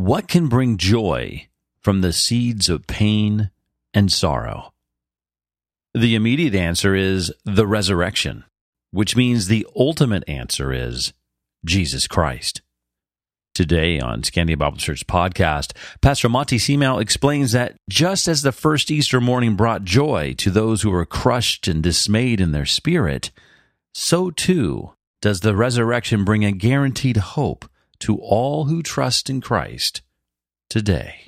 What can bring joy from the seeds of pain and sorrow? The immediate answer is the resurrection, which means the ultimate answer is Jesus Christ. Today on Scandia Bible Church podcast, Pastor Monty Simao explains that just as the first Easter morning brought joy to those who were crushed and dismayed in their spirit, so too does the resurrection bring a guaranteed hope to all who trust in Christ today.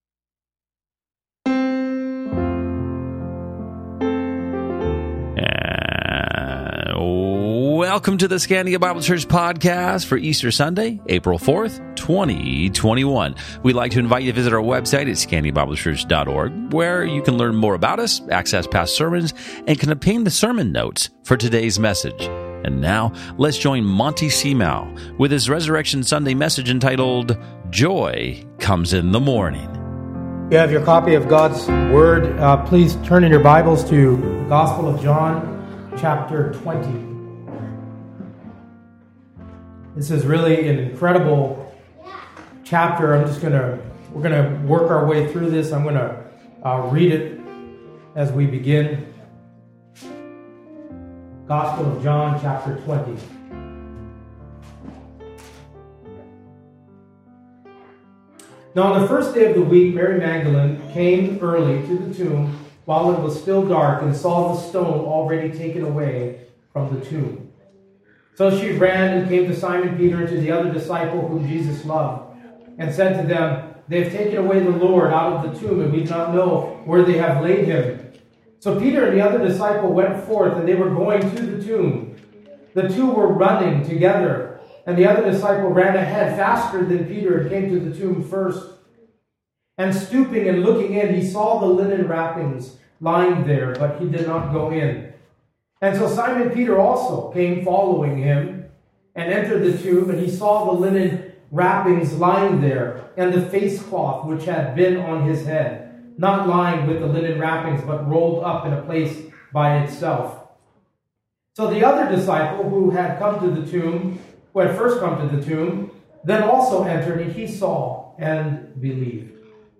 Welcome to the Scandia Bible Church podcast for Easter Sunday, April 4th, 2021. We'd like to invite you to visit our website at scandiabiblechurch.org, where you can learn more about us, access past sermons, and can obtain the sermon notes for today's message. And now, let's join Monty Simao with his Resurrection Sunday message entitled, Joy Comes in the Morning. You have your copy of God's Word. Please turn in your Bibles to the Gospel of John, chapter 20. This is really an incredible chapter. We're going to work our way through this. I'm going to read it as we begin. Gospel of John, chapter 20. Now on the first day of the week, Mary Magdalene came early to the tomb while it was still dark and saw the stone already taken away from the tomb. So she ran and came to Simon Peter and to the other disciple whom Jesus loved, and said to them, "They have taken away the Lord out of the tomb, and we do not know where they have laid him." So Peter and the other disciple went forth, and they were going to the tomb. The two were running together, and the other disciple ran ahead faster than Peter and came to the tomb first. And stooping and looking in, he saw the linen wrappings lying there, but he did not go in. And so Simon Peter also came following him and entered the tomb, and he saw the linen wrappings lying there, and the face cloth which had been on his head, not lying with the linen wrappings, but rolled up in a place by itself. So the other disciple who had first come to the tomb, then also entered, and he saw and believed.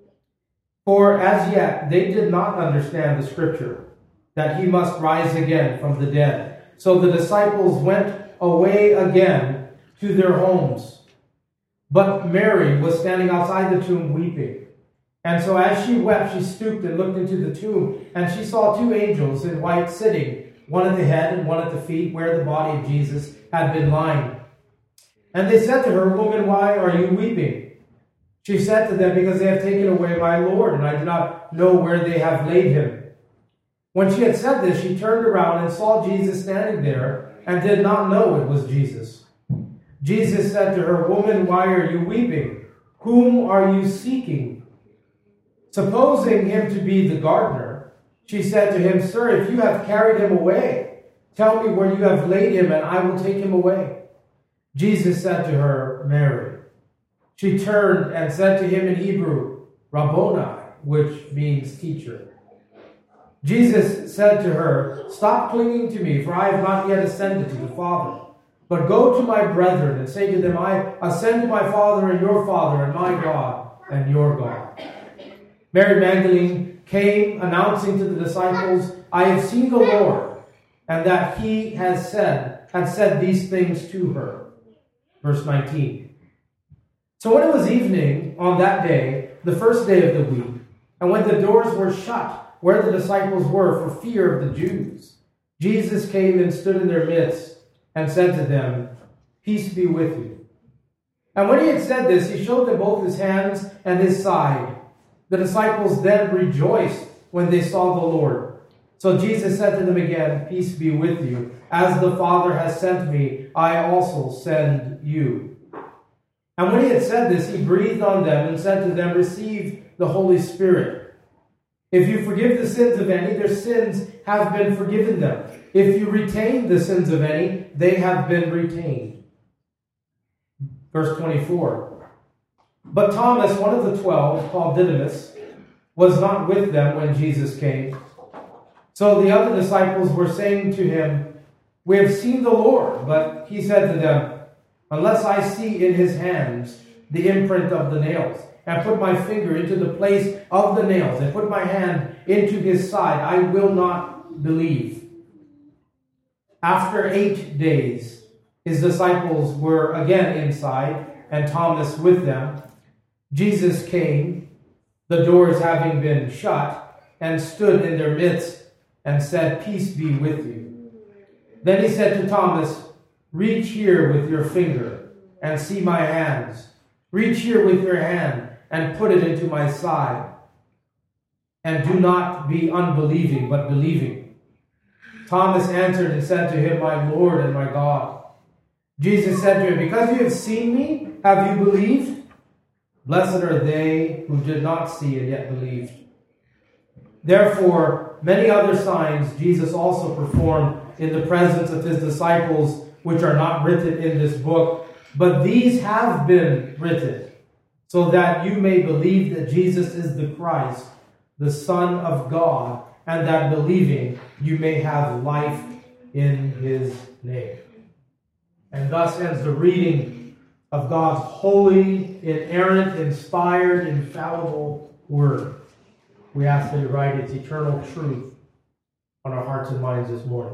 For as yet they did not understand the scripture, that he must rise again from the dead. So the disciples went away again to their homes. But Mary was standing outside the tomb weeping. And so as she wept, she stooped and looked into the tomb, and she saw two angels in white sitting, one at the head and one at the feet, where the body of Jesus had been lying. And they said to her, "Woman, why are you weeping?" She said to them, "Because they have taken away my Lord, and I do not know where they have laid him." When she had said this, she turned around and saw Jesus standing there, and did not know it was Jesus. Jesus said to her, "Woman, why are you weeping? Whom are you seeking?" Supposing him to be the gardener, she said to him, "Sir, if you have carried him away, tell me where you have laid him, and I will take him away." Jesus said to her, "Mary." She turned and said to him in Hebrew, "Rabboni," which means teacher. Jesus said to her, "Stop clinging to me, for I have not yet ascended to the Father. But go to my brethren and say to them, I ascend to my Father and your Father, and my God and your God." Mary Magdalene came, announcing to the disciples, "I have seen the Lord," and that he had said these things to her. Verse 19. So when it was evening on that day, the first day of the week, and when the doors were shut where the disciples were for fear of the Jews, Jesus came and stood in their midst and said to them, "Peace be with you." And when he had said this, he showed them both his hands and his side. The disciples then rejoiced when they saw the Lord. So Jesus said to them again, "Peace be with you. As the Father has sent me, I also send you." And when he had said this, he breathed on them and said to them, "Receive the Holy Spirit. If you forgive the sins of any, their sins have been forgiven them. If you retain the sins of any, they have been retained." Verse 24. But Thomas, one of the 12, called Didymus, was not with them when Jesus came. So the other disciples were saying to him, "We have seen the Lord." But he said to them, "Unless I see in his hands the imprint of the nails, and put my finger into the place of the nails, and put my hand into his side, I will not believe. After 8 days, his disciples were again inside, and Thomas with them. Jesus came, the doors having been shut, and stood in their midst, and said, Peace be with you. Then he said to Thomas, Reach here with your finger, and see my hands. Reach here with your hand, and put it into my side. And do not be unbelieving, but believing. Thomas answered and said to him, My Lord and my God. Jesus said to him, Because you have seen me, have you believed? Blessed are they who did not see and yet believed. Therefore, many other signs Jesus also performed in the presence of his disciples, which are not written in this book, but these have been written, so that you may believe that Jesus is the Christ, the Son of God, and that believing you may have life in his name. And thus ends the reading of God's holy, inerrant, inspired, infallible word. We ask that you write its eternal truth on our hearts and minds this morning.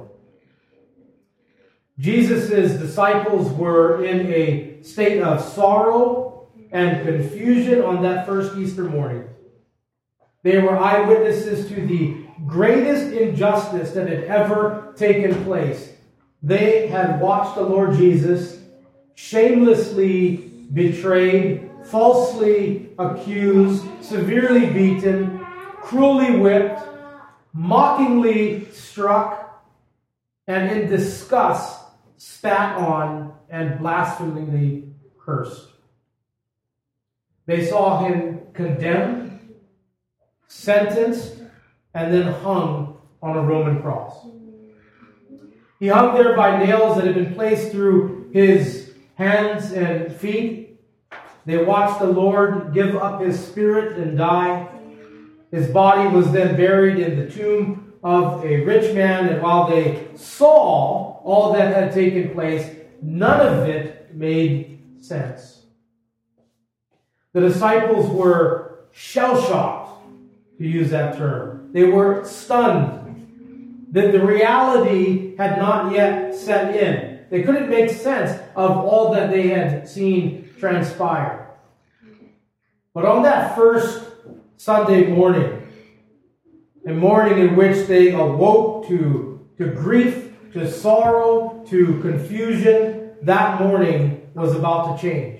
Jesus' disciples were in a state of sorrow and confusion on that first Easter morning. They were eyewitnesses to the greatest injustice that had ever taken place. They had watched the Lord Jesus shamelessly betrayed, falsely accused, severely beaten, cruelly whipped, mockingly struck, and in disgust spat on and blasphemingly cursed. They saw him condemned, sentenced, and then hung on a Roman cross. He hung there by nails that had been placed through his hands and feet. They watched the Lord give up his spirit and die. His body was then buried in the tomb of a rich man, and while they saw all that had taken place, none of it made sense. The disciples were shell-shocked, to use that term. They were stunned that the reality had not yet set in. They couldn't make sense of all that they had seen transpire. But on that first Sunday morning, a morning in which they awoke to grief, to sorrow, to confusion, that morning was about to change.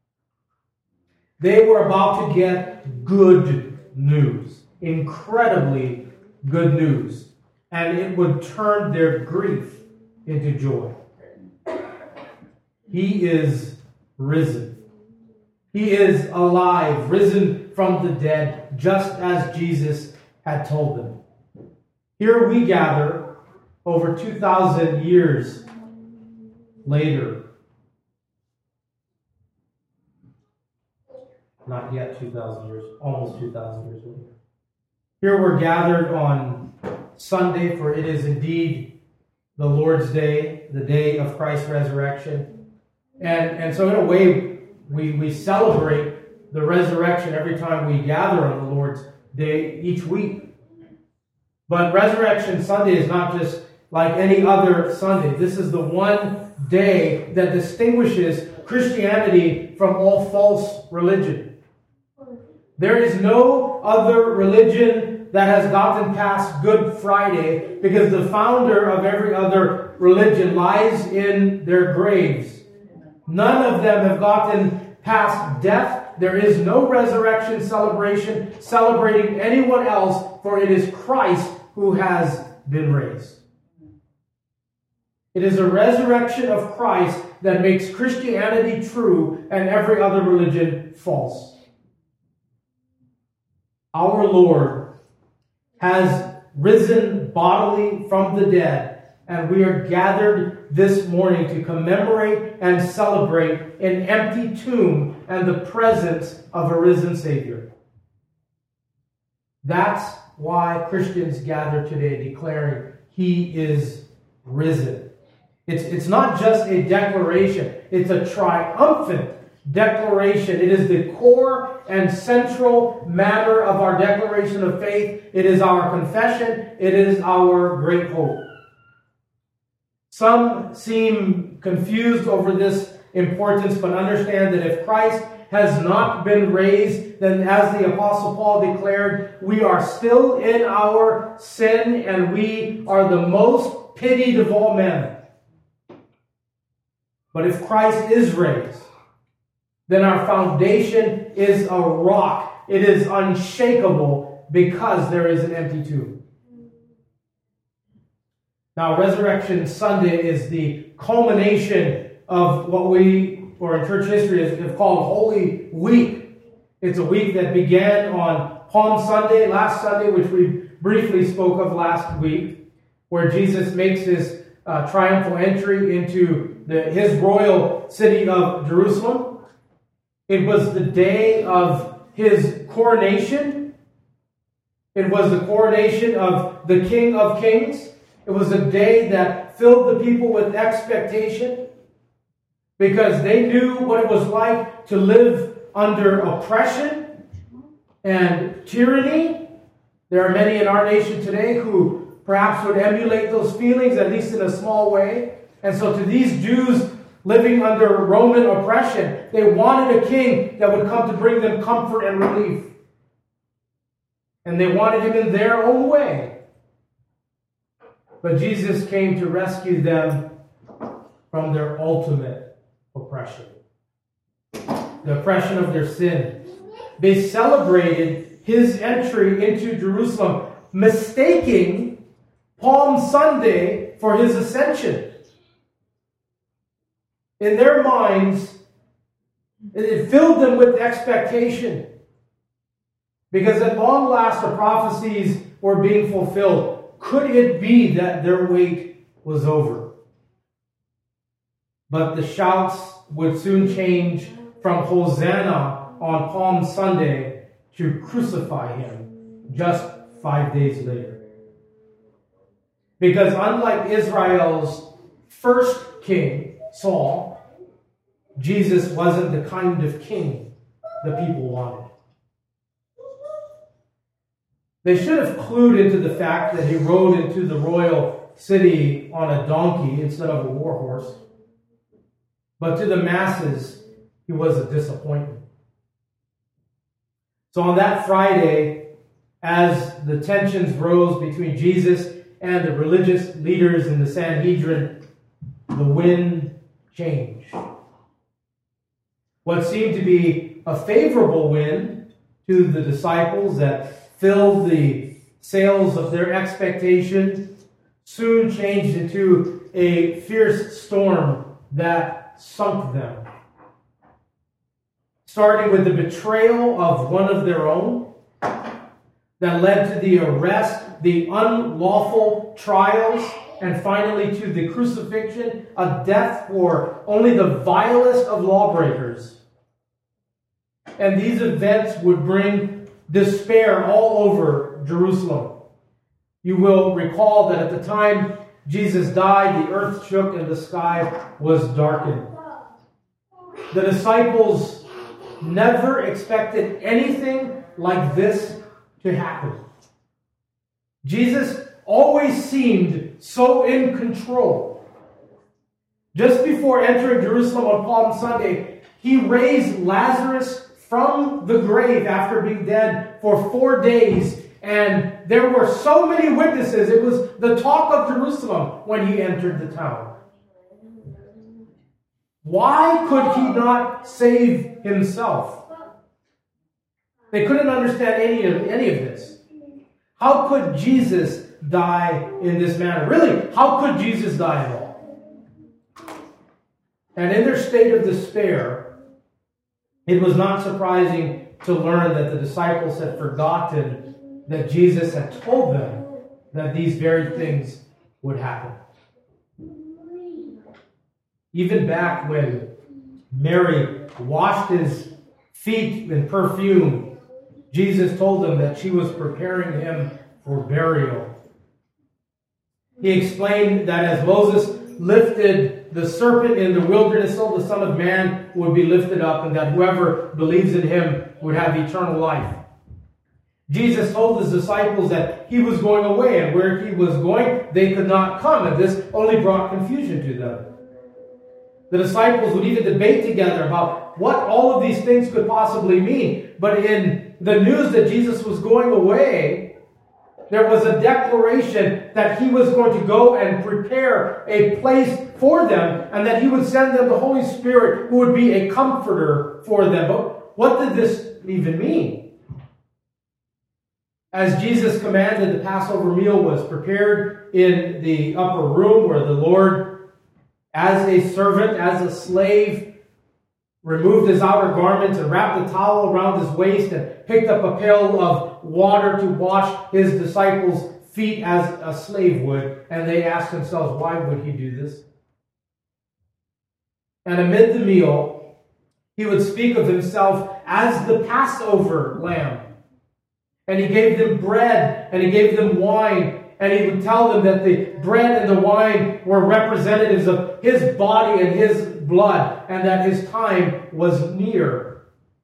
They were about to get good news, incredibly good news, and it would turn their grief into joy. He is risen. He is alive, risen from the dead, just as Jesus had told them. Here we gather over 2,000 years later. Not yet 2,000 years, almost 2,000 years later. Here we're gathered on Sunday, for it is indeed the Lord's Day, the day of Christ's resurrection. And so in a way, we celebrate the resurrection every time we gather on the Lord's Day each week. But Resurrection Sunday is not just like any other Sunday. This is the one day that distinguishes Christianity from all false religion. There is no other religion that has gotten past Good Friday, because the founder of every other religion lies in their graves. None of them have gotten past death. There is no resurrection celebration celebrating anyone else, for it is Christ who has been raised. It is a resurrection of Christ that makes Christianity true and every other religion false. Our Lord has risen bodily from the dead, and we are gathered this morning to commemorate and celebrate an empty tomb and the presence of a risen Savior. That's why Christians gather today declaring He is risen. It's not just a declaration, it's a triumphant declaration. It is the core and central matter of our declaration of faith. It is our confession. It is our great hope. Some seem confused over this importance, but understand that if Christ has not been raised, then as the Apostle Paul declared, we are still in our sin and we are the most pitied of all men. But if Christ is raised, then our foundation is a rock. It is unshakable because there is an empty tomb. Now, Resurrection Sunday is the culmination of what we, or in church history, have called Holy Week. It's a week that began on Palm Sunday, last Sunday, which we briefly spoke of last week, where Jesus makes his triumphal entry into his royal city of Jerusalem. It was the day of his coronation. It was the coronation of the King of Kings. It was a day that filled the people with expectation because they knew what it was like to live under oppression and tyranny. There are many in our nation today who perhaps would emulate those feelings, at least in a small way. And so to these Jews living under Roman oppression, they wanted a king that would come to bring them comfort and relief. And they wanted him in their own way. But Jesus came to rescue them from their ultimate oppression, the oppression of their sin. They celebrated his entry into Jerusalem, mistaking Palm Sunday for his ascension. In their minds, it filled them with expectation. Because at long last, the prophecies were being fulfilled. Could it be that their wait was over? But the shouts would soon change from Hosanna on Palm Sunday to crucify him just 5 days later. Because unlike Israel's first king, Saul, Jesus wasn't the kind of king the people wanted. They should have clued into the fact that he rode into the royal city on a donkey instead of a war horse. But to the masses, he was a disappointment. So on that Friday, as the tensions rose between Jesus and the religious leaders in the Sanhedrin, the wind changed. What seemed to be a favorable wind to the disciples that filled the sails of their expectation soon changed into a fierce storm that sunk them. Starting with the betrayal of one of their own that led to the arrest, the unlawful trials, and finally to the crucifixion, a death for only the vilest of lawbreakers. And these events would bring despair all over Jerusalem. You will recall that at the time Jesus died, the earth shook and the sky was darkened. The disciples never expected anything like this to happen. Jesus always seemed so in control. Just before entering Jerusalem on Palm Sunday, he raised Lazarus from the grave after being dead for 4 days. And there were so many witnesses. It was the talk of Jerusalem when he entered the town. Why could he not save himself? They couldn't understand any of this. How could Jesus die in this manner? Really, how could Jesus die at all? And in their state of despair, it was not surprising to learn that the disciples had forgotten that Jesus had told them that these very things would happen. Even back when Mary washed his feet in perfume, Jesus told them that she was preparing him for burial. He explained that as Moses lifted the serpent in the wilderness, so the Son of Man would be lifted up, and that whoever believes in him would have eternal life. Jesus told his disciples that he was going away, and where he was going, they could not come, and this only brought confusion to them. The disciples would even debate together about what all of these things could possibly mean. But in the news that Jesus was going away, there was a declaration that he was going to go and prepare a place for them, and that he would send them the Holy Spirit, who would be a comforter for them. But what did this even mean? As Jesus commanded, the Passover meal was prepared in the upper room where the Lord, as a servant, as a slave, removed his outer garments and wrapped a towel around his waist and picked up a pail of water to wash his disciples' feet as a slave would. And they asked themselves, why would he do this? And amid the meal, he would speak of himself as the Passover lamb. And he gave them bread, and he gave them wine, and he would tell them that the bread and the wine were representatives of his body and his blood, and that his time was near.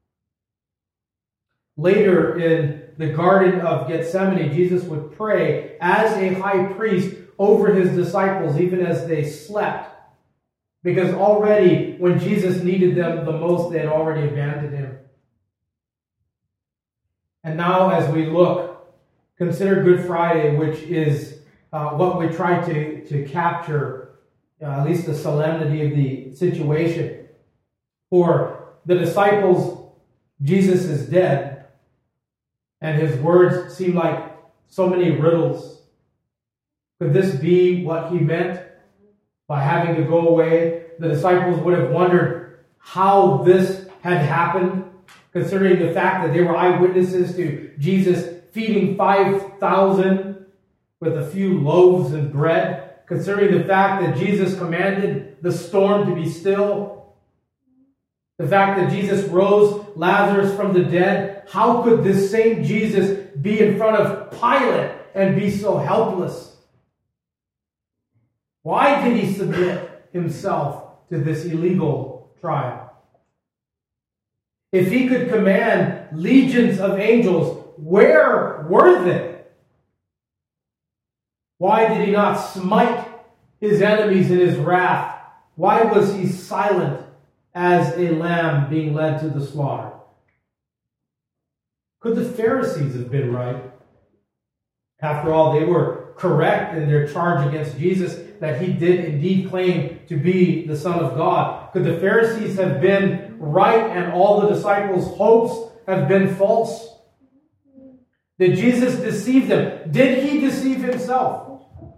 Later in the Garden of Gethsemane, Jesus would pray as a high priest over his disciples, even as they slept. Because already, when Jesus needed them the most, they had already abandoned him. And now, as we look, consider Good Friday, which is what we try to capture, at least the solemnity of the situation. For the disciples, Jesus is dead, and his words seem like so many riddles. Could this be what he meant by having to go away? The disciples would have wondered how this had happened, considering the fact that they were eyewitnesses to Jesus feeding 5,000 with a few loaves and bread, considering the fact that Jesus commanded the storm to be still, the fact that Jesus rose Lazarus from the dead. How could this same Jesus be in front of Pilate and be so helpless? Why did he submit himself to this illegal trial? If he could command legions of angels, where were they? Why did he not smite his enemies in his wrath? Why was he silent as a lamb being led to the slaughter? Could the Pharisees have been right? After all, they were correct in their charge against Jesus that he did indeed claim to be the Son of God. Could the Pharisees have been right and all the disciples' hopes have been false? Did Jesus deceive them? Did he deceive himself?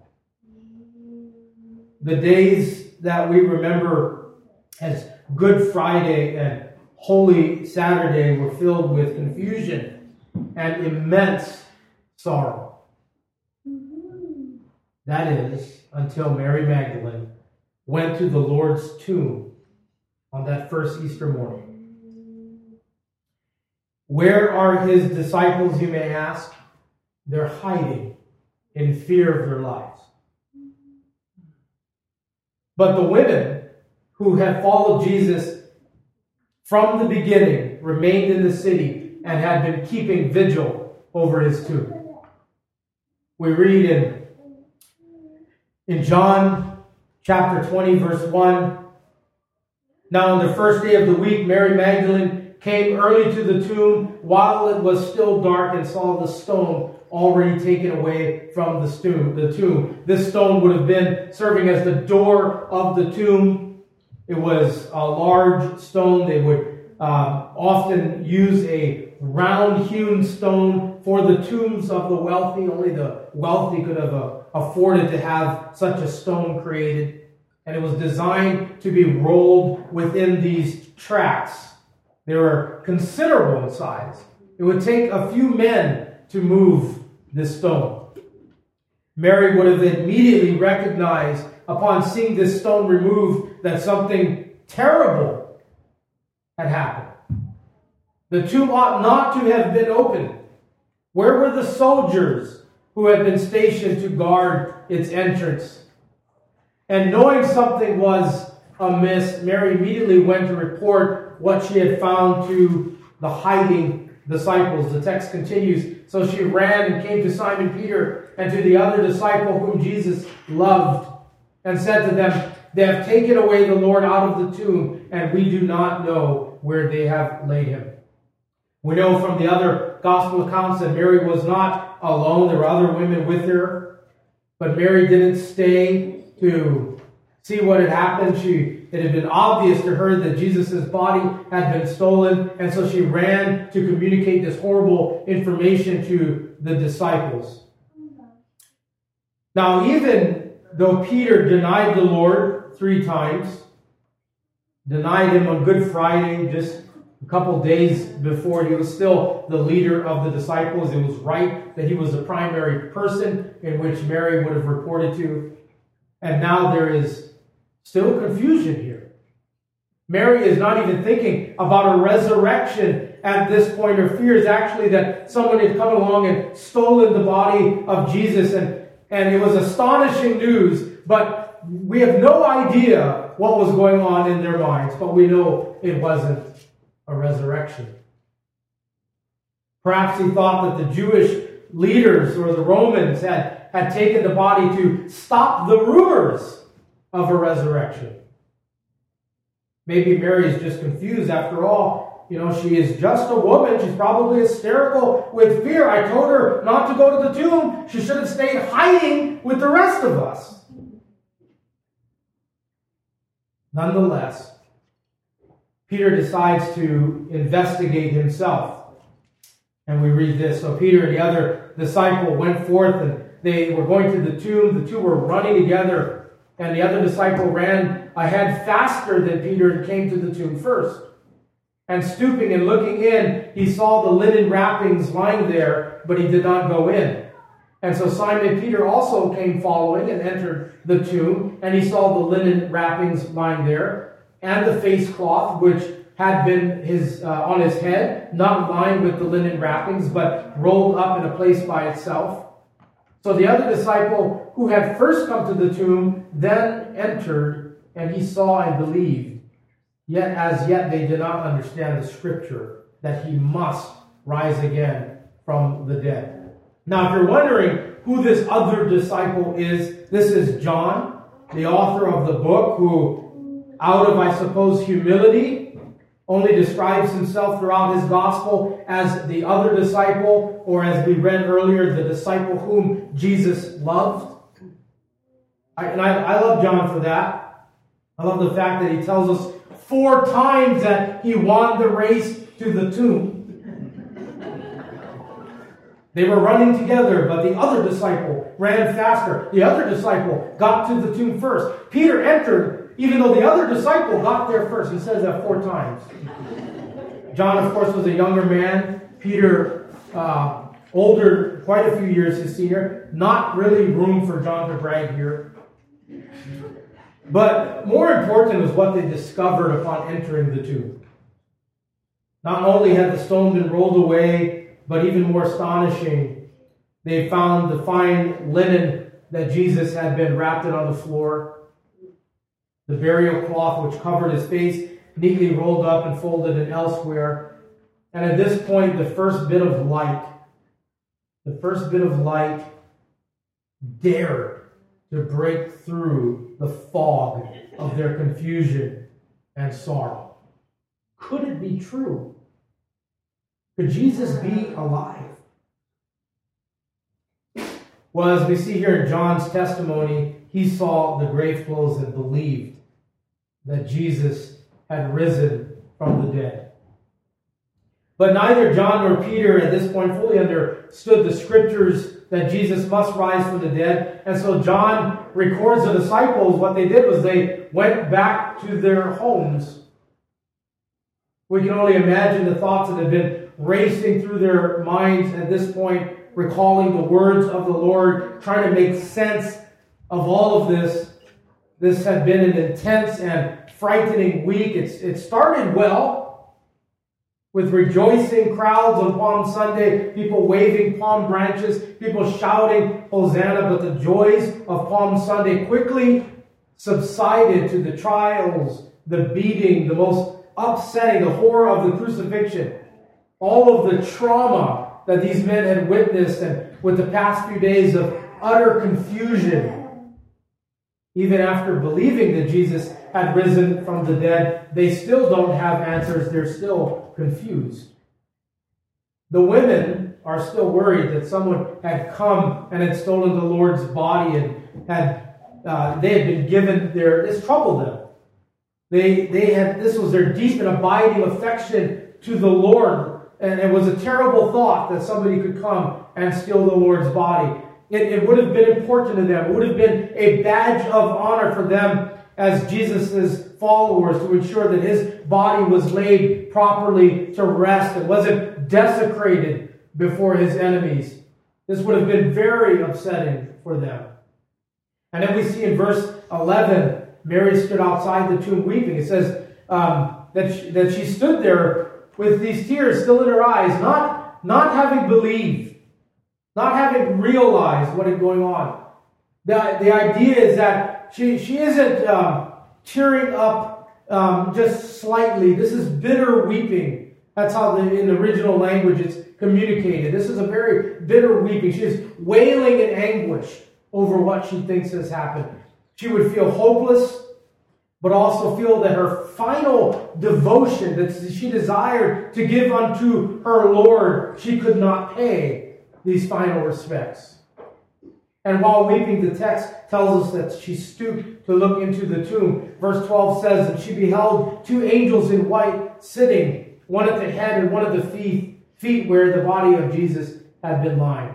The days that we remember as Good Friday and Holy Saturday were filled with confusion and immense sorrow. That is, until Mary Magdalene went to the Lord's tomb on that first Easter morning. Where are his disciples, you may ask? They're hiding in fear of their lives. But the women who had followed Jesus from the beginning remained in the city and had been keeping vigil over his tomb. We read in John chapter 20, verse 1, "Now on the first day of the week, Mary Magdalene came early to the tomb while it was still dark and saw the stone already taken away from the tomb. This stone would have been serving as the door of the tomb. It was a large stone. They would often use a round-hewn stone for the tombs of the wealthy. Only the wealthy could have afforded to have such a stone created. And it was designed to be rolled within these tracks. They were considerable in size. It would take a few men to move this stone. Mary would have immediately recognized, upon seeing this stone removed, that something terrible had happened. The tomb ought not to have been opened. Where were the soldiers who had been stationed to guard its entrance? And knowing something was amiss, Mary immediately went to report what she had found to the hiding disciples. The text continues. So she ran and came to Simon Peter and to the other disciple whom Jesus loved, and said to them, "They have taken away the Lord out of the tomb, and we do not know where they have laid him." We know from the other gospel accounts that Mary was not alone. There were other women with her. But Mary didn't stay to see what had happened. It had been obvious to her that Jesus' body had been stolen, and so she ran to communicate this horrible information to the disciples. Now, even though Peter denied the Lord 3 times, denied him on Good Friday, just a couple days before, he was still the leader of the disciples. It was right that he was the primary person in which Mary would have reported to. And now there is still confusion here. Mary is not even thinking about a resurrection at this point. Her fear is actually that someone had come along and stolen the body of Jesus. And it was astonishing news, but we have no idea what was going on in their minds. But we know it wasn't a resurrection. Perhaps he thought that the Jewish leaders or the Romans had taken the body to stop the rumors of a resurrection. Maybe Mary is just confused. After all, she is just a woman. She's probably hysterical with fear. I told her not to go to the tomb. She should have stayed hiding with the rest of us. Nonetheless, Peter decides to investigate himself. And we read this. So Peter and the other disciple went forth, and they were going to the tomb. The two were running together. And the other disciple ran ahead faster than Peter and came to the tomb first. And stooping and looking in, he saw the linen wrappings lying there, but he did not go in. And so Simon Peter also came following and entered the tomb, and he saw the linen wrappings lying there, and the face cloth which had been on his head, not lying with the linen wrappings, but rolled up in a place by itself. So the other disciple who had first come to the tomb then entered, and he saw and believed. Yet as yet they did not understand the scripture that he must rise again from the dead. Now, if you're wondering who this other disciple is, this is John, the author of the book, who, out of, I suppose, humility, only describes himself throughout his gospel as the other disciple, or as we read earlier, the disciple whom Jesus loved. I love John for that. I love the fact that he tells us 4 times that he won the race to the tomb. They were running together, but the other disciple ran faster. The other disciple got to the tomb first. Peter entered, even though the other disciple got there first. He says that 4 times. John, of course, was a younger man. Peter, older, quite a few years his senior. Not really room for John to brag here. But more important was what they discovered upon entering the tomb. Not only had the stone been rolled away, but even more astonishing, they found the fine linen that Jesus had been wrapped in on the floor. The burial cloth which covered his face, neatly rolled up and folded in elsewhere. And at this point, the first bit of light dared to break through the fog of their confusion and sorrow. Could it be true? Could Jesus be alive? Well, as we see here in John's testimony, he saw the grave clothes and believed that Jesus had risen from the dead. But neither John nor Peter at this point fully understood the scriptures that Jesus must rise from the dead. And so John records the disciples. What they did was they went back to their homes. We can only imagine the thoughts that had been racing through their minds at this point, recalling the words of the Lord, trying to make sense of all of this. This had been an intense and frightening week. It started well, with rejoicing crowds on Palm Sunday, people waving palm branches, people shouting Hosanna, but the joys of Palm Sunday quickly subsided to the trials, the beating, the most upsetting, the horror of the crucifixion, all of the trauma that these men had witnessed, and with the past few days of utter confusion, even after believing that Jesus had risen from the dead, they still don't have answers. They're still confused. The women are still worried that someone had come and had stolen the Lord's body, and they had been given this troubled them. This was their deep and abiding affection to the Lord, and it was a terrible thought that somebody could come and steal the Lord's body. It would have been important to them. It would have been a badge of honor for them as Jesus' followers to ensure that his body was laid properly to rest. It wasn't desecrated before his enemies. This would have been very upsetting for them. And then we see in verse 11, Mary stood outside the tomb weeping. It says that she stood there with these tears still in her eyes, not having believed, not having realized what is going on. The idea is that she isn't tearing up just slightly. This is bitter weeping. That's how in the original language it's communicated. This is a very bitter weeping. She is wailing in anguish over what she thinks has happened. She would feel hopeless, but also feel that her final devotion that she desired to give unto her Lord, she could not pay these final respects. And while weeping, the text tells us that she stooped to look into the tomb. Verse 12 says that she beheld two angels in white sitting, one at the head and one at the feet where the body of Jesus had been lying.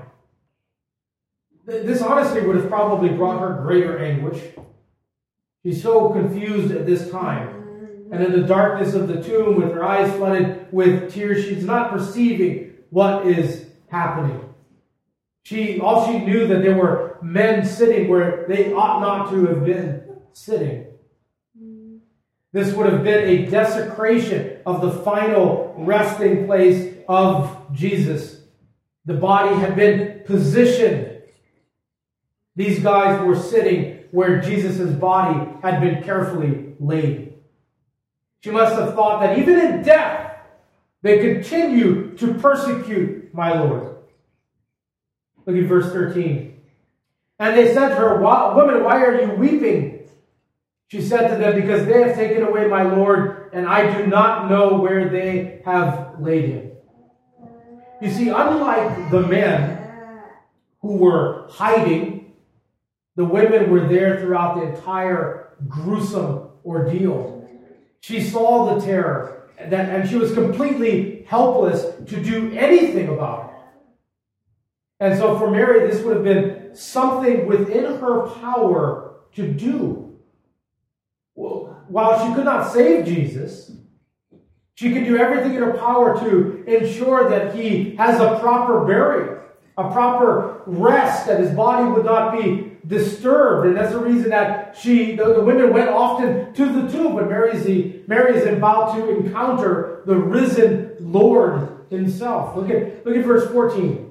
This honestly would have probably brought her greater anguish. She's so confused at this time. And in the darkness of the tomb, with her eyes flooded with tears, she's not perceiving what is happening. All she knew that there were men sitting where they ought not to have been sitting. This would have been a desecration of the final resting place of Jesus. The body had been positioned. These guys were sitting where Jesus' body had been carefully laid. She must have thought that even in death, they continue to persecute my Lord. Look at verse 13. And they said to her, "Woman, why are you weeping?" She said to them, "Because they have taken away my Lord, and I do not know where they have laid him." You see, unlike the men who were hiding, the women were there throughout the entire gruesome ordeal. She saw the terror, and she was completely helpless to do anything about it. And so for Mary, this would have been something within her power to do. While she could not save Jesus, she could do everything in her power to ensure that he has a proper burial, a proper rest, that his body would not be disturbed. And that's the reason that the women went often to the tomb. But Mary is about to encounter the risen Lord himself. Look at verse 14.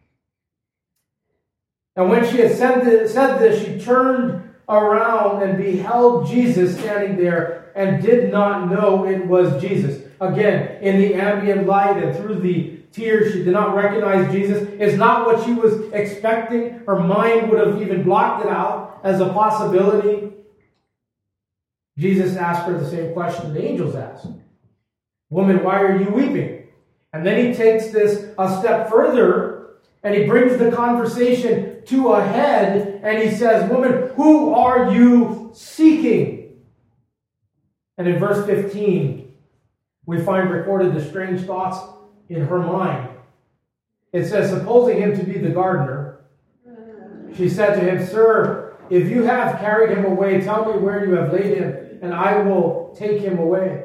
And when she had said this, she turned around and beheld Jesus standing there and did not know it was Jesus. Again, in the ambient light and through the tears, she did not recognize Jesus. It's not what she was expecting. Her mind would have even blocked it out as a possibility. Jesus asked her the same question the angels asked. "Woman, why are you weeping?" And then he takes this a step further, and he brings the conversation to a head, and he says, "Woman, who are you seeking?" And in verse 15, we find recorded the strange thoughts in her mind. It says, supposing him to be the gardener, she said to him, "Sir, if you have carried him away, tell me where you have laid him, and I will take him away."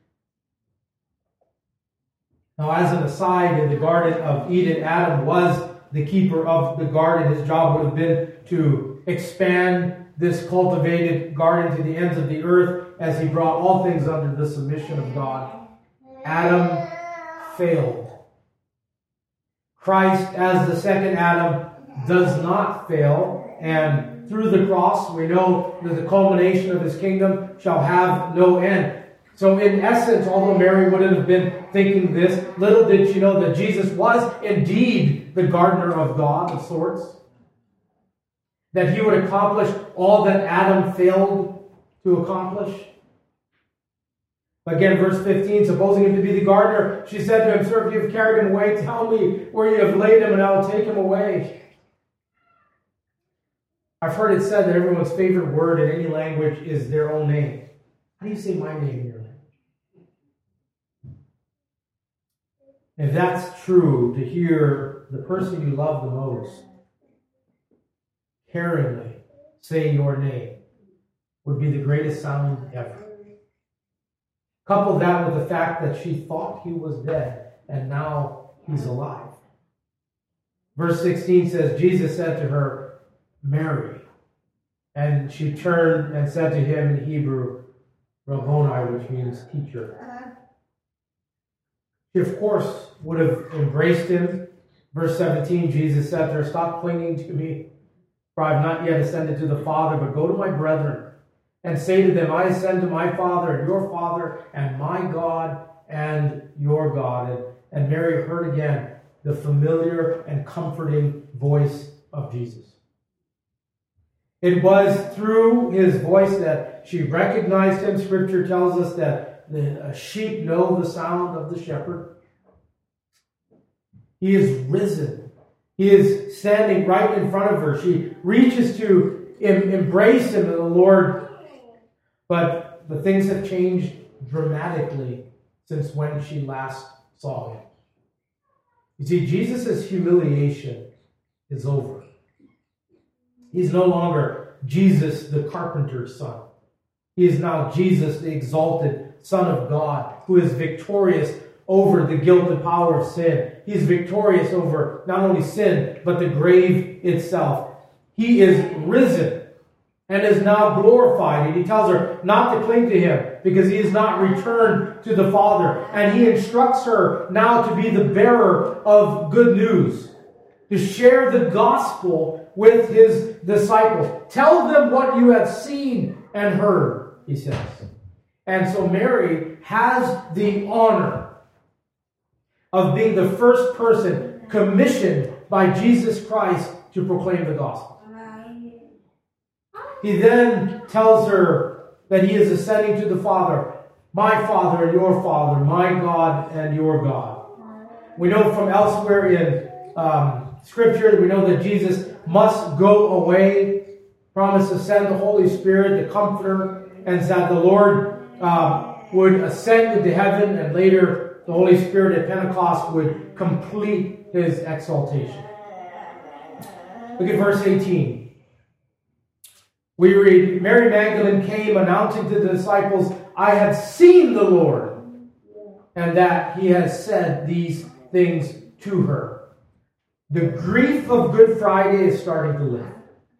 Now, as an aside, in the Garden of Eden, Adam was the keeper of the garden. His job would have been to expand this cultivated garden to the ends of the earth as he brought all things under the submission of God. Adam failed. Christ, as the second Adam, does not fail, and through the cross. We know that the culmination of his kingdom shall have no end. So in essence, although Mary wouldn't have been thinking this, little did she know that Jesus was indeed the gardener of God of sorts. That he would accomplish all that Adam failed to accomplish. Again, verse 15, supposing him to be the gardener, she said to him, Sir, if you have carried him away, tell me where you have laid him, and I will take him away. I've heard it said that everyone's favorite word in any language is their own name. How do you say my name in your language? If that's true, to hear the person you love the most caringly say your name would be the greatest sound ever. Couple that with the fact that she thought he was dead, and now he's alive. Verse 16 says, Jesus said to her, Mary. And she turned and said to him in Hebrew, Rabboni, which means teacher. She, of course, would have embraced him. Verse 17, Jesus said to her, Stop clinging to me, for I have not yet ascended to the Father, but go to my brethren and say to them, I ascend to my Father and your Father, and my God and your God. And Mary heard again the familiar and comforting voice of Jesus. It was through his voice that she recognized him. Scripture tells us that the sheep know the sound of the shepherd. He is risen. He is standing right in front of her. She reaches to embrace him, and the Lord. But the things have changed dramatically since when she last saw him. You see, Jesus' humiliation is over. He's no longer Jesus, the carpenter's son. He is now Jesus, the exalted Son of God, who is victorious over the guilt and power of sin. He is victorious over not only sin, but the grave itself. He is risen and is now glorified. And he tells her not to cling to him because he is not returned to the Father. And he instructs her now to be the bearer of good news, to share the gospel with his disciples. Tell them what you have seen and heard, he says. And so Mary has the honor of being the first person commissioned by Jesus Christ to proclaim the gospel. He then tells her that he is ascending to the Father, my Father and your Father, my God and your God. We know from elsewhere in Scripture, we know that Jesus must go away, promised to send the Holy Spirit, the Comforter, and that the Lord would ascend into heaven, and later the Holy Spirit at Pentecost would complete his exaltation. Look at verse 18. We read, Mary Magdalene came announcing to the disciples, I have seen the Lord, and that he has said these things to her. The grief of Good Friday is starting to lift.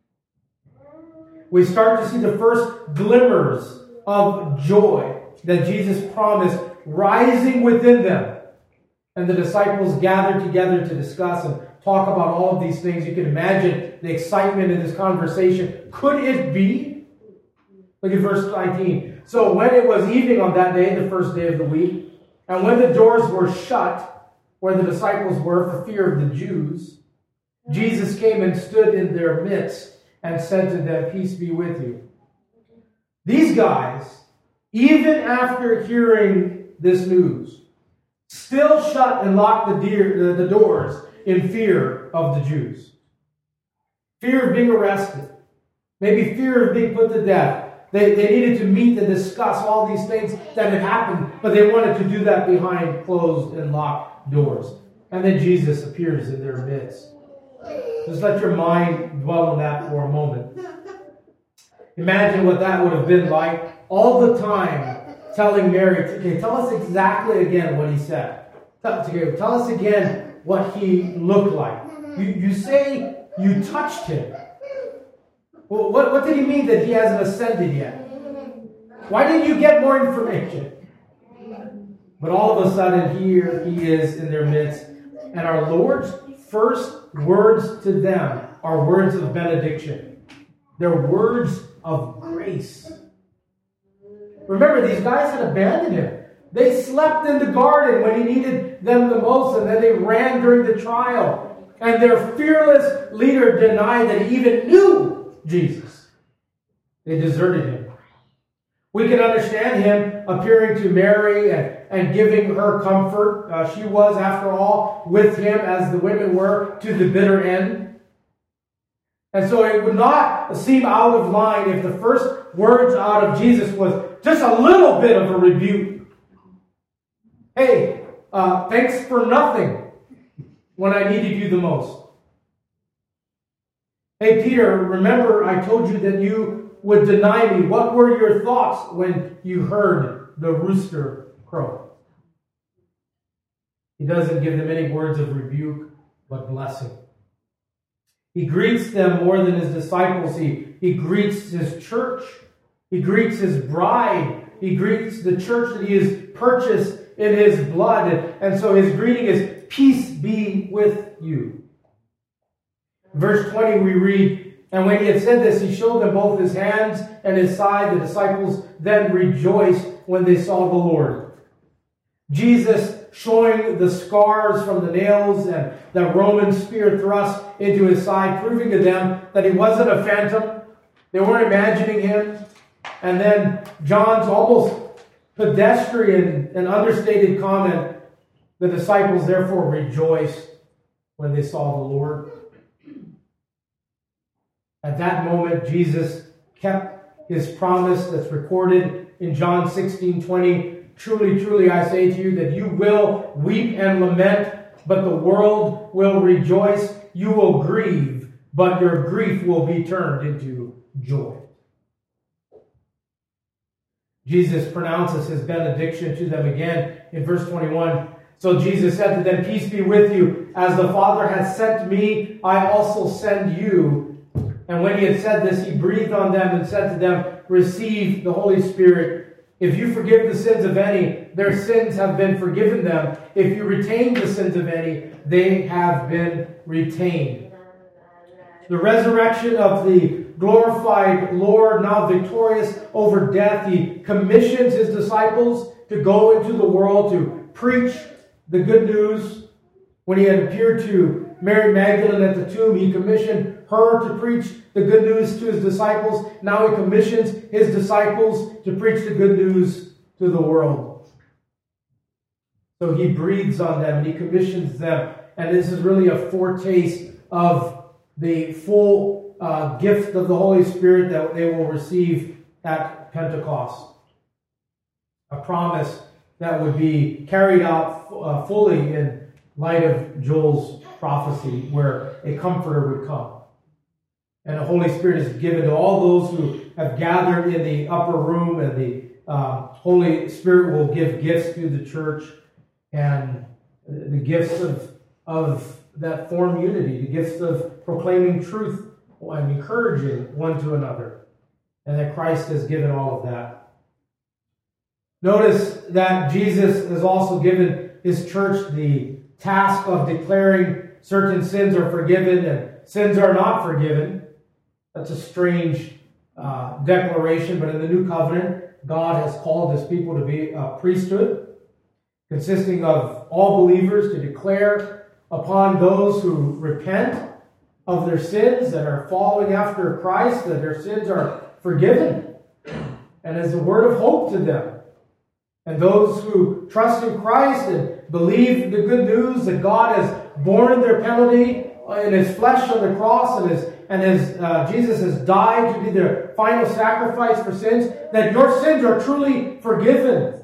We start to see the first glimmers of joy that Jesus promised rising within them. And the disciples gathered together to discuss and talk about all of these things. You can imagine the excitement in this conversation. Could it be? Look at verse 19. So when it was evening on that day, the first day of the week, and when the doors were shut, where the disciples were for fear of the Jews, Jesus came and stood in their midst and said to them, Peace be with you. These guys, even after hearing this news, still shut and locked the doors in fear of the Jews. Fear of being arrested. Maybe fear of being put to death. They needed to meet and discuss all these things that had happened, but they wanted to do that behind closed and locked doors. And then Jesus appears in their midst. Just let your mind dwell on that for a moment. Imagine what that would have been like all the time telling Mary, okay, tell us exactly again what he said. Tell us again what he looked like. You say you touched him. Well, what did he mean that he hasn't ascended yet? Why didn't you get more information? But all of a sudden, here he is in their midst. And our Lord's first words to them are words of benediction. They're words of grace. Remember, these guys had abandoned him. They slept in the garden when he needed them the most, and then they ran during the trial. And their fearless leader denied that he even knew Jesus. They deserted him. We can understand him appearing to Mary and giving her comfort. She was, after all, with him as the women were to the bitter end. And so it would not seem out of line if the first words out of Jesus was just a little bit of a rebuke. Hey, thanks for nothing when I needed you the most. Hey, Peter, remember I told you that you would deny me. What were your thoughts when you heard the rooster crow? He doesn't give them any words of rebuke, but blessing. He greets them more than his disciples. He greets his church. He greets his bride. He greets the church that he has purchased in his blood. And so his greeting is, peace be with you. Verse 20 we read, and when he had said this, he showed them both his hands and his side. The disciples then rejoiced when they saw the Lord. Jesus showing the scars from the nails and the Roman spear thrust into his side, proving to them that he wasn't a phantom. They weren't imagining him. And then John's almost pedestrian and understated comment, the disciples therefore rejoiced when they saw the Lord. At that moment, Jesus kept his promise that's recorded in John 16:20. Truly, truly, I say to you that you will weep and lament, but the world will rejoice. You will grieve, but your grief will be turned into joy. Jesus pronounces his benediction to them again in verse 21. So Jesus said to them, peace be with you. As the Father has sent me, I also send you. And when he had said this, he breathed on them and said to them, receive the Holy Spirit. If you forgive the sins of any, their sins have been forgiven them. If you retain the sins of any, they have been retained. The resurrection of the glorified Lord, now victorious over death, he commissions his disciples to go into the world to preach the good news. When he had appeared to Mary Magdalene at the tomb, he commissioned her to preach the good news to his disciples. Now he commissions his disciples to preach the good news to the world. So he breathes on them and he commissions them. And this is really a foretaste of the full gift of the Holy Spirit that they will receive at Pentecost. A promise that would be carried out fully in light of Joel's prophecy, where a comforter would come. And the Holy Spirit is given to all those who have gathered in the upper room, and the Holy Spirit will give gifts to the church, and the gifts of that form unity, the gifts of proclaiming truth and encouraging one to another, and that Christ has given all of that. Notice that Jesus has also given his church the task of declaring certain sins are forgiven and sins are not forgiven. That's a strange declaration, but in the new covenant, God has called his people to be a priesthood consisting of all believers to declare upon those who repent of their sins that are following after Christ, that their sins are forgiven, and as a word of hope to them. And those who trust in Christ and believe the good news that God has borne their penalty in his flesh on the cross, and Jesus has died to be their final sacrifice for sins, that your sins are truly forgiven.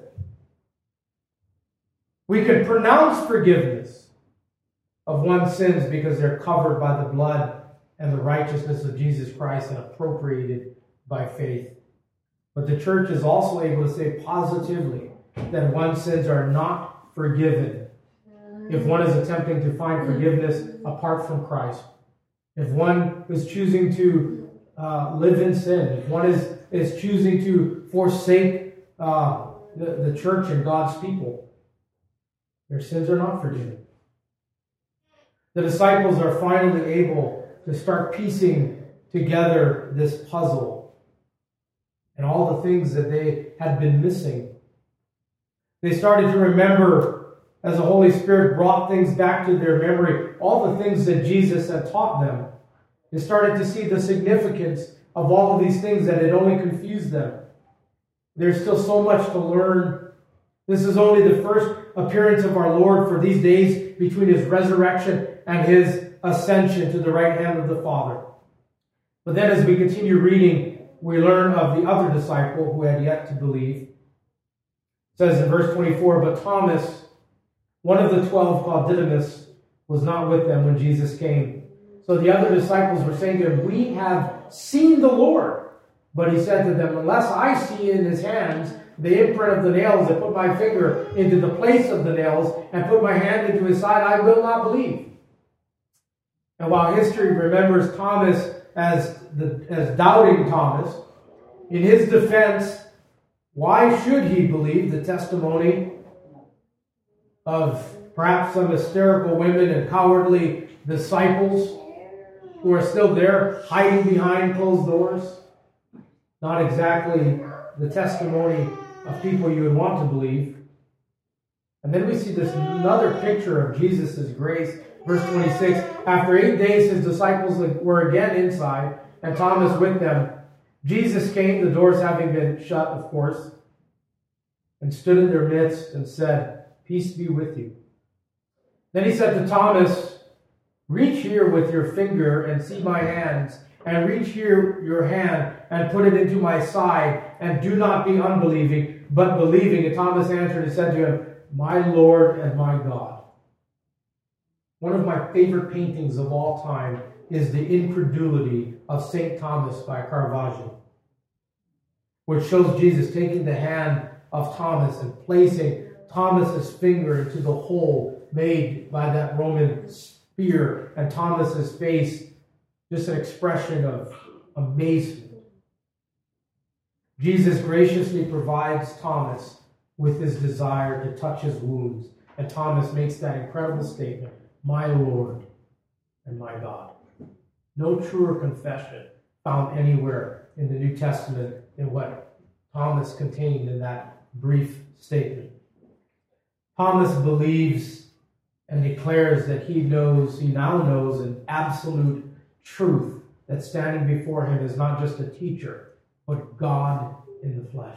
We can pronounce forgiveness of one's sins because they're covered by the blood and the righteousness of Jesus Christ and appropriated by faith. But the church is also able to say positively that one's sins are not forgiven if one is attempting to find forgiveness apart from Christ. If one is choosing to live in sin, if one is choosing to forsake the church and God's people, their sins are not forgiven. The disciples are finally able to start piecing together this puzzle and all the things that they had been missing. They started to remember, as the Holy Spirit brought things back to their memory, all the things that Jesus had taught them. They started to see the significance of all of these things that had only confused them. There's still so much to learn. This is only the first appearance of our Lord for these days between his resurrection and his ascension to the right hand of the Father. But then as we continue reading, we learn of the other disciple who had yet to believe. It says in verse 24, "But Thomas, one of the 12 called Didymus, was not with them when Jesus came. So the other disciples were saying to him, 'We have seen the Lord.' But he said to them, 'Unless I see in his hands the imprint of the nails, and put my finger into the place of the nails, and put my hand into his side, I will not believe.'" And while history remembers Thomas as doubting Thomas, in his defense, why should he believe the testimony of perhaps some hysterical women and cowardly disciples who are still there hiding behind closed doors? Not exactly the testimony of people you would want to believe. And then we see this another picture of Jesus' grace. Verse 26, "After 8 days his disciples were again inside, and Thomas with them. Jesus came, the doors having been shut, of course, and stood in their midst and said, 'Peace be with you.' Then he said to Thomas, 'Reach here with your finger and see my hands, and reach here your hand and put it into my side, and do not be unbelieving, but believing.' And Thomas answered and said to him, 'My Lord and my God.'" One of my favorite paintings of all time is The Incredulity of St. Thomas by Caravaggio, which shows Jesus taking the hand of Thomas and placing Thomas's finger into the hole made by that Roman spear, and Thomas's face just an expression of amazement. Jesus graciously provides Thomas with his desire to touch his wounds, and Thomas makes that incredible statement, "My Lord and my God." No truer confession found anywhere in the New Testament than what Thomas contained in that brief statement. Thomas believes and declares that he now knows an absolute truth, that standing before him is not just a teacher, but God in the flesh.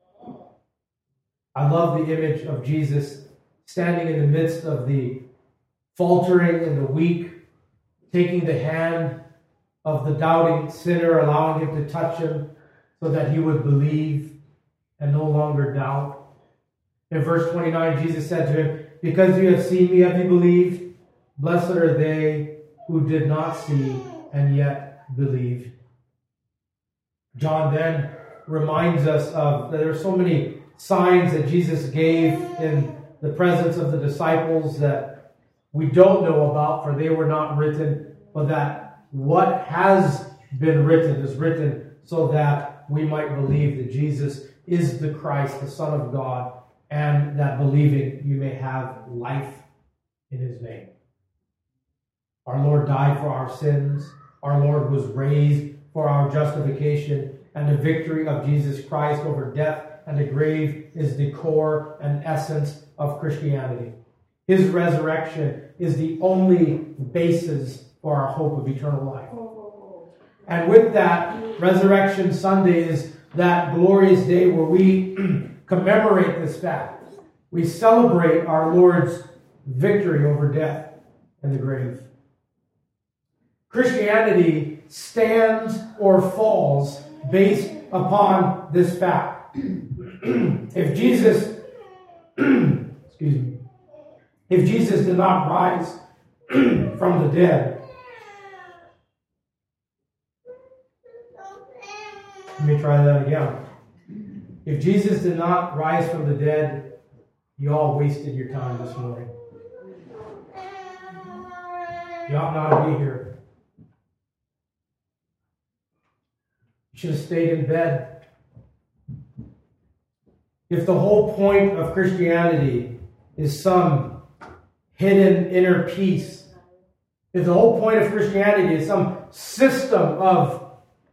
I love the image of Jesus standing in the midst of the faltering and the weak, taking the hand of the doubting sinner, allowing him to touch him so that he would believe and no longer doubt. In verse 29, Jesus said to him, "Because you have seen me, have you believed? Blessed are they who did not see and yet believed." John then reminds us of that there are so many signs that Jesus gave in the presence of the disciples that we don't know about, for they were not written, but that what has been written is written so that we might believe that Jesus is the Christ, the Son of God, and that believing you may have life in his name. Our Lord died for our sins. Our Lord was raised for our justification, and the victory of Jesus Christ over death and the grave is the core and essence of Christianity. His resurrection is the only basis for our hope of eternal life. And with that, Resurrection Sunday is that glorious day where we commemorate this fact. We celebrate our Lord's victory over death and the grave. Christianity stands or falls based upon this fact. If Jesus did not rise from the dead, let me try that again. If Jesus did not rise from the dead, you all wasted your time this morning. You ought not to be here. You should have stayed in bed. If the whole point of Christianity is some hidden inner peace, if the whole point of Christianity is some system of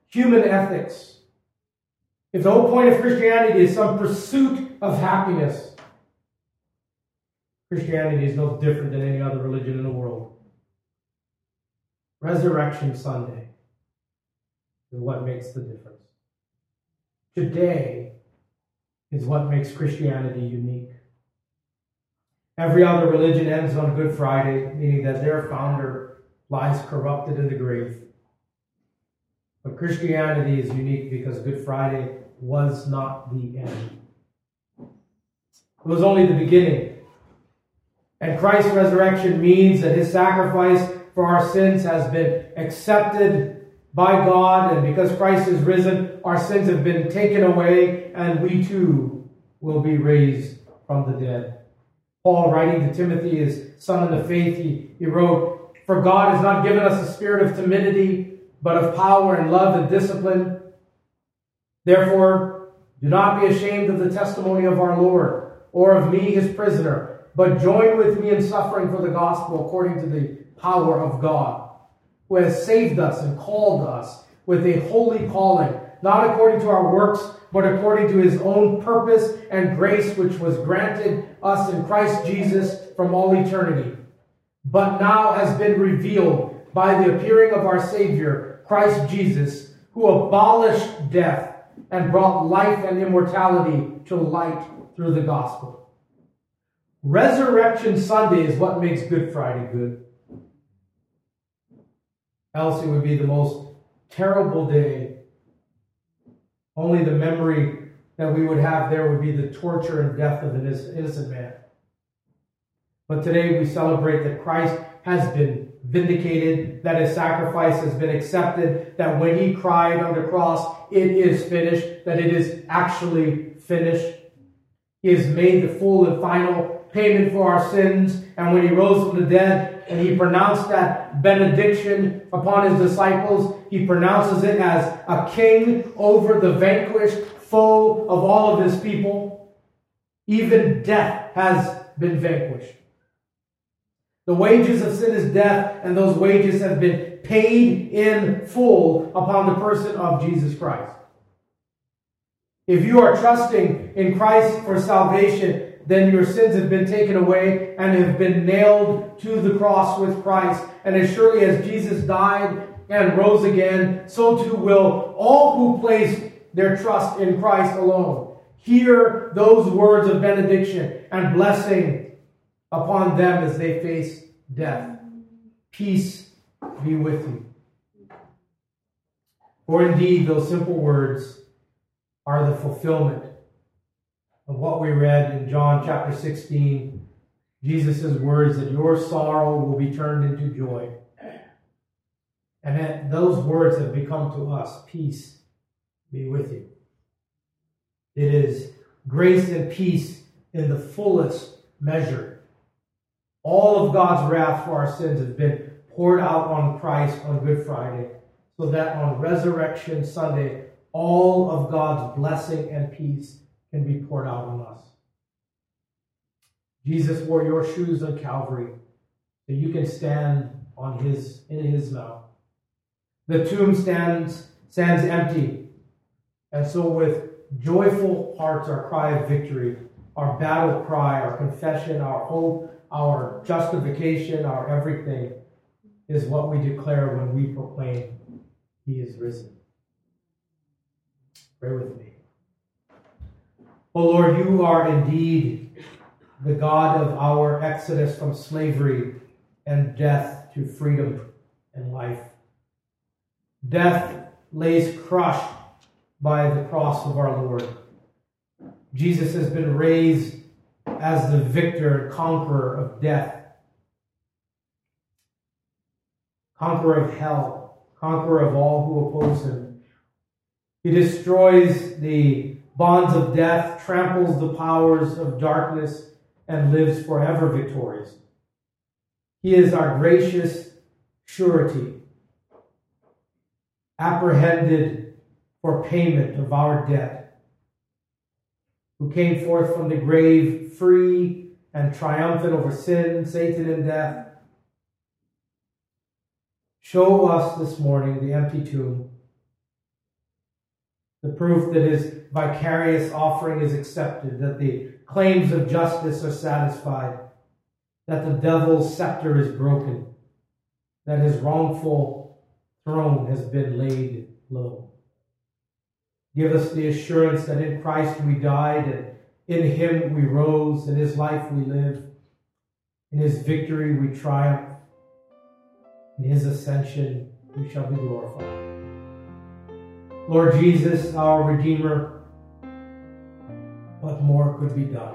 human ethics, if the whole point of Christianity is some pursuit of happiness, Christianity is no different than any other religion in the world. Resurrection Sunday is what makes the difference. Today is what makes Christianity unique. Every other religion ends on Good Friday, meaning that their founder lies corrupted in the grave. But Christianity is unique because Good Friday was not the end. It was only the beginning. And Christ's resurrection means that his sacrifice for our sins has been accepted by God, and because Christ is risen, our sins have been taken away, and we too will be raised from the dead. Paul, writing to Timothy, his son in the faith, he wrote, "For God has not given us a spirit of timidity, but of power and love and discipline. Therefore, do not be ashamed of the testimony of our Lord, or of me, his prisoner, but join with me in suffering for the gospel according to the power of God, who has saved us and called us with a holy calling, not according to our works, but according to his own purpose and grace, which was granted us in Christ Jesus from all eternity, but now has been revealed by the appearing of our Savior, Christ Jesus, who abolished death and brought life and immortality to light through the gospel." Resurrection Sunday is what makes Good Friday good. Else it would be the most terrible day. Only the memory that we would have there would be the torture and death of an innocent man. But today we celebrate that Christ has been vindicated, that his sacrifice has been accepted, that when he cried on the cross, "It is finished," that it is actually finished. He has made the full and final payment for our sins, and when he rose from the dead and he pronounced that benediction upon his disciples, he pronounces it as a king over the vanquished foe of all of his people. Even death has been vanquished. The wages of sin is death, and those wages have been paid in full upon the person of Jesus Christ. If you are trusting in Christ for salvation, then your sins have been taken away and have been nailed to the cross with Christ. And as surely as Jesus died and rose again, so too will all who place their trust in Christ alone hear those words of benediction and blessing upon them as they face death. Peace be with you. For indeed, those simple words are the fulfillment of what we read in John chapter 16, Jesus' words that your sorrow will be turned into joy. And that those words have become to us, peace be with you. It is grace and peace in the fullest measure. All of God's wrath for our sins has been poured out on Christ on Good Friday, so that on Resurrection Sunday, all of God's blessing and peace can be poured out on us. Jesus wore your shoes on Calvary, so you can stand in his mouth. The tomb stands empty, and so with joyful hearts, our cry of victory, our battle cry, our confession, our hope, our justification, our everything is what we declare when we proclaim he is risen. Pray with me. O Lord, you are indeed the God of our exodus from slavery and death to freedom and life. Death lays crushed by the cross of our Lord. Jesus has been raised as the victor and conqueror of death, conqueror of hell, conqueror of all who oppose him. He destroys the bonds of death, tramples the powers of darkness, and lives forever victorious. He is our gracious surety, apprehended for payment of our debt, who came forth from the grave free and triumphant over sin, Satan, and death. Show us this morning the empty tomb. the proof that his vicarious offering is accepted, that the claims of justice are satisfied, that the devil's scepter is broken, that his wrongful throne has been laid low. Give us the assurance that in Christ we died, and in him we rose, in his life we live, in his victory we triumph, in his ascension we shall be glorified. Lord Jesus, our Redeemer, what more could be done?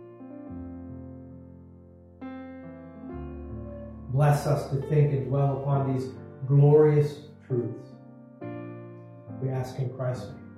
Bless us to think and dwell upon these glorious truths. We ask in Christ's name.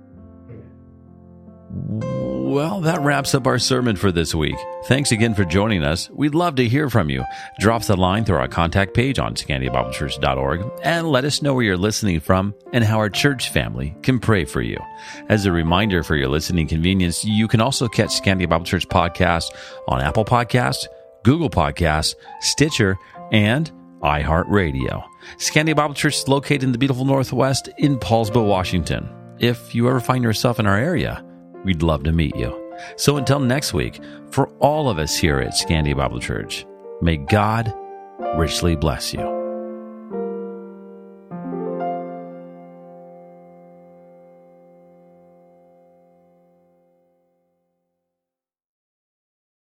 Amen. Well, that wraps up our sermon for this week. Thanks again for joining us. We'd love to hear from you. Drop us a line through our contact page on ScandiaBibleChurch.org and let us know where you're listening from and how our church family can pray for you. As a reminder for your listening convenience, you can also catch Scandia Bible Church podcast on Apple Podcasts, Google Podcasts, Stitcher, and iHeartRadio. Scandia Bible Church is located in the beautiful Northwest in Paulsville, Washington. If you ever find yourself in our area, we'd love to meet you. So until next week, for all of us here at Scandia Bible Church, may God richly bless you.